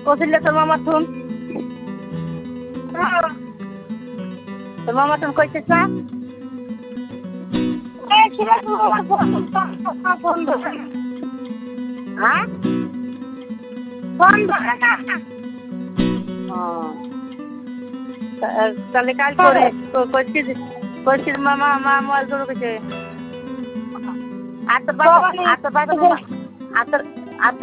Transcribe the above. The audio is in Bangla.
কৌশল্যা তোর মামা শুন, তোর মামা শুন কইছিস না? হ্যাঁ ফোন ধরে না। ও তাহলে কাল করে কইছিস মামা মোবাইল করো কইছে। আর তোর বাবা আর তোর বাবা আর তোর